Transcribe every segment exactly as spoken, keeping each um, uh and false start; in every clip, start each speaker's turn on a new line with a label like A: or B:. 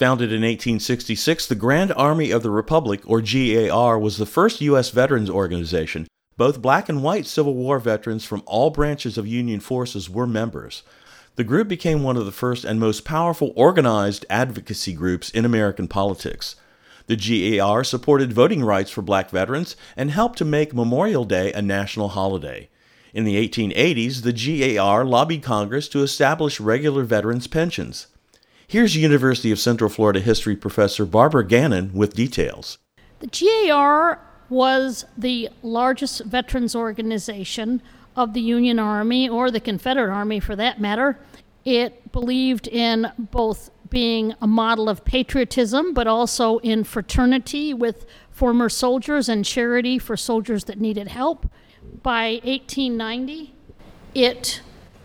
A: Founded in eighteen sixty-six, the Grand Army of the Republic, or G A R, was the first U S veterans organization. Both black and white Civil War veterans from all branches of Union forces were members. The group became one of the first and most powerful organized advocacy groups in American politics. The G A R supported voting rights for black veterans and helped to make Memorial Day a national holiday. In the eighteen eighties, the G A R lobbied Congress to establish regular veterans' pensions. Here's University of Central Florida history professor Barbara Gannon with details.
B: The G A R was the largest veterans organization of the Union Army, or the Confederate Army for that matter. It believed in both being a model of patriotism, but also in fraternity with former soldiers and charity for soldiers that needed help. By eighteen ninety, it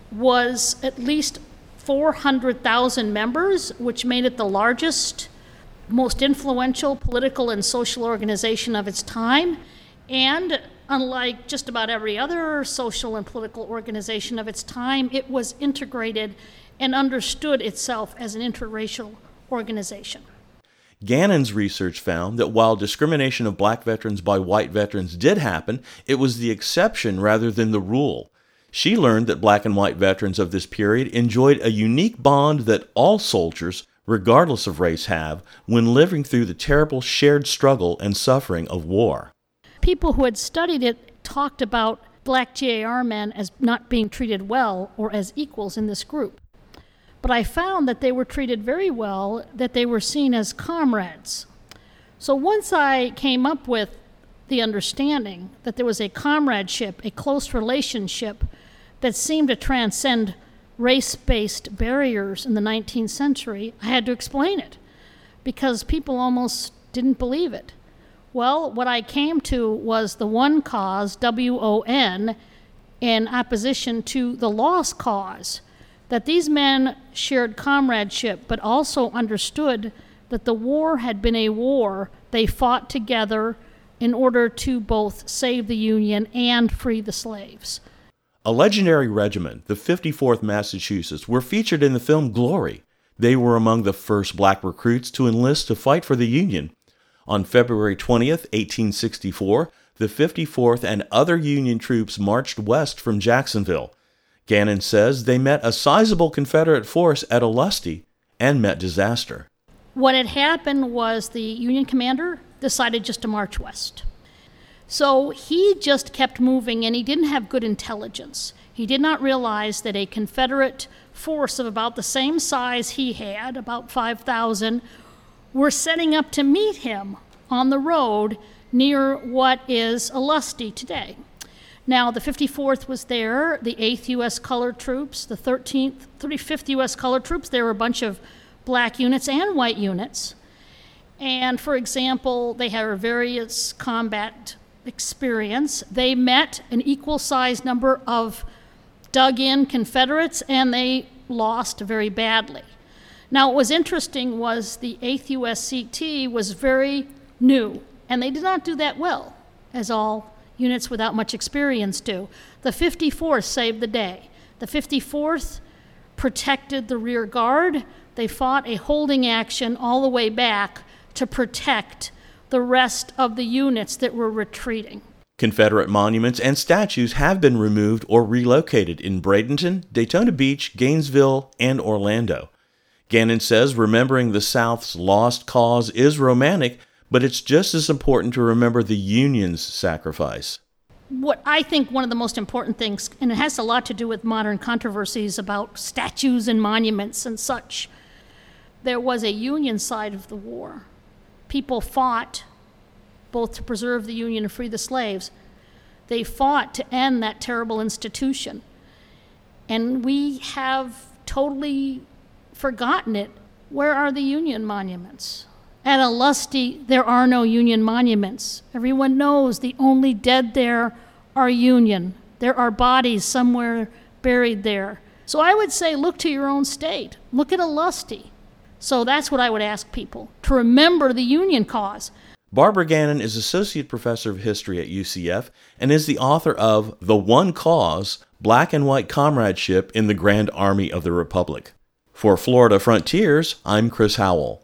B: was at least four hundred thousand members, which made it the largest, most influential political and social organization of its time. And unlike just about every other social and political organization of its time, it was integrated and understood itself as an interracial organization.
A: Gannon's research found that while discrimination of black veterans by white veterans did happen, it was the exception rather than the rule. She learned that black and white veterans of this period enjoyed a unique bond that all soldiers, regardless of race, have when living through the terrible shared struggle and suffering of war.
B: People who had studied it talked about black G A R men as not being treated well or as equals in this group. But I found that they were treated very well, that they were seen as comrades. So once I came up with the understanding that there was a comradeship, a close relationship that seemed to transcend race-based barriers in the nineteenth century, I had to explain it because people almost didn't believe it. Well, what I came to was the one cause, W O N, in opposition to the lost cause, that these men shared comradeship, but also understood that the war had been a war they fought together in order to both save the Union and free the slaves.
A: A legendary regiment, the fifty-fourth Massachusetts, were featured in the film Glory. They were among the first black recruits to enlist to fight for the Union. On February twentieth, eighteen sixty-four, the fifty-fourth and other Union troops marched west from Jacksonville. Gannon says they met a sizable Confederate force at Olustee and met disaster.
B: What had happened was the Union commander decided just to march west. So he just kept moving, and he didn't have good intelligence. He did not realize that a Confederate force of about the same size he had, about five thousand, were setting up to meet him on the road near what is Olustee today. Now, the fifty-fourth was there, the eighth U S Colored Troops, the thirteenth, thirty-fifth U S Colored Troops. There were a bunch of black units and white units. And, for example, they had various combat experience. They met an equal-sized number of dug-in Confederates, and they lost very badly. Now, what was interesting was the eighth U S C T was very new, and they did not do that well, as all units without much experience do. The fifty-fourth saved the day. The fifty-fourth protected the rear guard. They fought a holding action all the way back to protect the rest of the units that were retreating.
A: Confederate monuments and statues have been removed or relocated in Bradenton, Daytona Beach, Gainesville, and Orlando. Gannon says remembering the South's lost cause is romantic, but it's just as important to remember the Union's sacrifice.
B: What I think one of the most important things, and it has a lot to do with modern controversies about statues and monuments and such, there was a Union side of the war. People fought both to preserve the Union and free the slaves. They fought to end that terrible institution. And we have totally forgotten it. Where are the Union monuments? At Olustee, there are no Union monuments. Everyone knows the only dead there are Union. There are bodies somewhere buried there. So I would say look to your own state. Look at Olustee. So that's what I would ask people, to remember the Union cause.
A: Barbara Gannon is Associate Professor of History at U C F and is the author of The One Cause, Black and White Comradeship in the Grand Army of the Republic. For Florida Frontiers, I'm Chris Howell.